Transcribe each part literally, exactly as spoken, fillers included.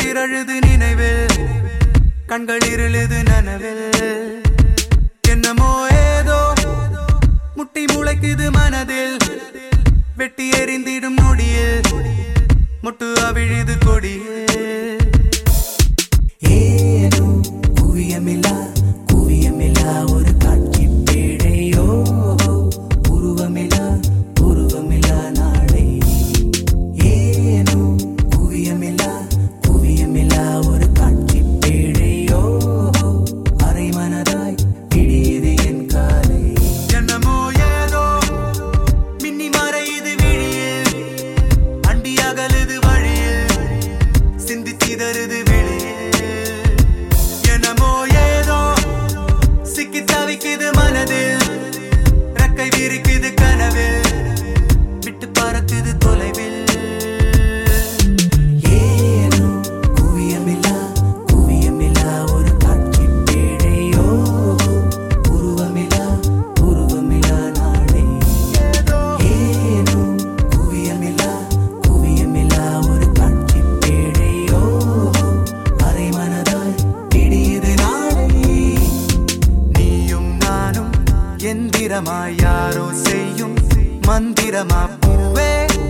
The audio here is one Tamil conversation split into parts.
திரழுது நினைவில் கண்கள் இருளுது நனவில் என்னமோ ஏதோ முட்டி முளைக்குது மனதில் வெட்டி எறிந்திடும் நொடியில் முட்டு அவிழுது கொடியில் ஏனோ குவியமில்லா குவியமில்லா ஒரு காட்சி பேடையோ உருவமில்லா உருவமில்லா நாளை ஏனோ குவியமில்லா குவியமில்லா ஒரு காட்சி பேடையோ அரை மனதாய் பிடியது என் காலை என்னமோ ஏதோ மின்னி மறையுது விழியில் அண்டி அகலுது வழியில் சிந்தி சிதறுது என்னமோ ஏதோ சிக்கி தவிக்குது மனதில் ரெக்கை விரிக்குது கனவில் விட்டு பறக்குது தொலைவில் ஏனோ குவியமில்லா குவியமில்லா ஒரு காட்சி பேடையோ உருவமில்லா உருவமில்லா நாளை ஏனோ குவியமில்லா குவியமில்லா ஒரு காட்சி பேடையோ அரை மனதாய் எந்திரமாய் யாரோ செய்யும் மந்திரமா பூவே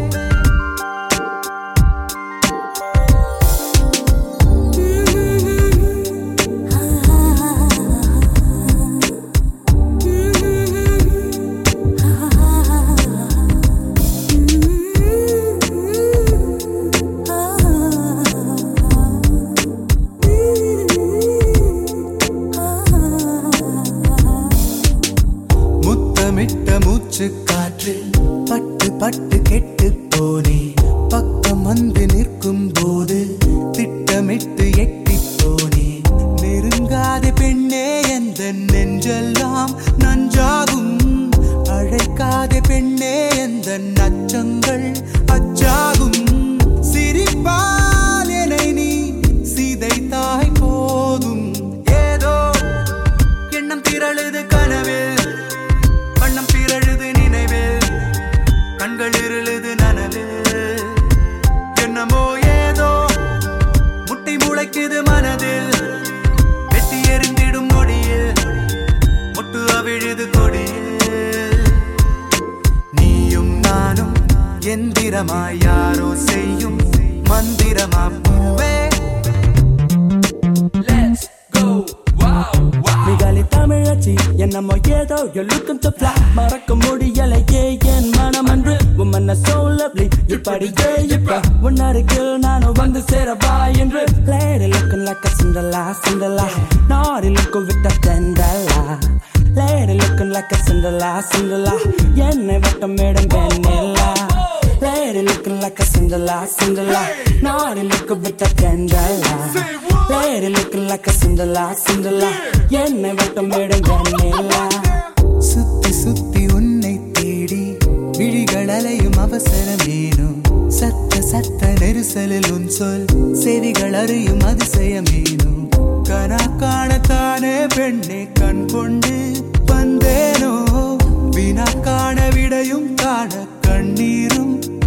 மிட்ட மூச்சு காற்று பட்டு பட்டு கெட்டு போனே பக்கம் வந்து நிற்கும் போது திட்டமிட்டு எட்டி போனே நெருங்காத பெண்ணே எந்த நெஞ்செல்லாம் நஞ்சாகும் அழைக்காத பெண்ணே எந்த நச்சங்கள் அச்சாகும் சிரிப்பால் என்னை நீ சிதைத்தாய் போதும் ஏதோ எண்ணம் திரழுது கனவில் வண்ணம் பிறழுது நினைவில் கண்கள் இருளுது நனவில் என்னமோ ஏதோ முட்டி முளைக்குது மனதில் வெட்டி எறிந்திடும் நொடியில் முட்டு அவிழுது கொடியில் நீயும் நானும் எந்திரமாய் யாரோ செய்யும் மந்திரமா பூவே தமிழச்சி என்னமோ ஏதோ you're looking to fly மறக்க முடியலையே என் மனம் என்று woman are so lovely இப்படியே இப்ப உன்னருகில் நானும் வந்து சேரவா என்று lady looking like a Cinderella Cinderella naughty look with a Cinderella lady looking like a Cinderella Cinderella என்னை வட்டம் மேடம் வெண்ணிலா lady looking like a Cinderella Cinderella naughty look with a Cinderella lady looking like a Cinderella Cinderella என்னை வட்டம் மேடம் வெண்ணிலா சுத்தி சுத்தி உன்னை தேடி விழிகள் அலையும் அவசரமேனும் சத்த சத்த நெரிசலில் உன் சொல் செவிகள் அறியும் அதிசயமேனும் கனா காணத்தானே பெண்ணே கண் கொண்டு வந்தேனோ வினா காண விடையும் காண கண்ணீரும்